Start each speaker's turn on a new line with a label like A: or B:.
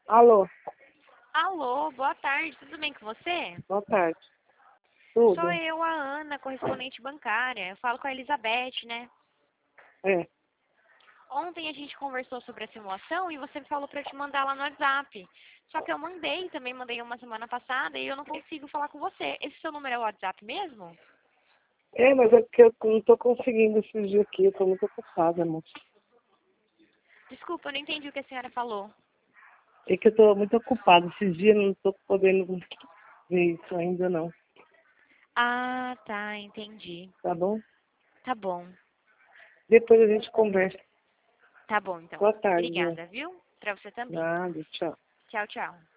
A: Alô,
B: Alô, boa tarde, tudo bem com você?
A: boa tarde.
B: Sou
A: Tudo?
B: eu, a Ana, correspondente bancária. Eu falo com a Elizabeth, né?
A: É.
B: Ontem a gente conversou sobre a simulação e você me falou pra eu te mandar lá no WhatsApp. Só que eu também mandei uma semana passada e eu não consigo falar com você. Esse seu número é o WhatsApp mesmo?
A: É, mas é porque eu não tô conseguindo esses dias aqui, eu tô muito ocupada, moça.
B: Desculpa, eu não entendi o que a senhora falou.
A: É que eu tô muito ocupada, esses dias eu não tô podendo ver isso ainda não,
B: Ah, tá, entendi.
A: tá bom?
B: Tá bom.
A: Depois a gente conversa.
B: Tá bom, então.
A: Boa tarde, viu?
B: Obrigada, viu? Pra você também.
A: Nada, tchau.
B: Tchau, tchau.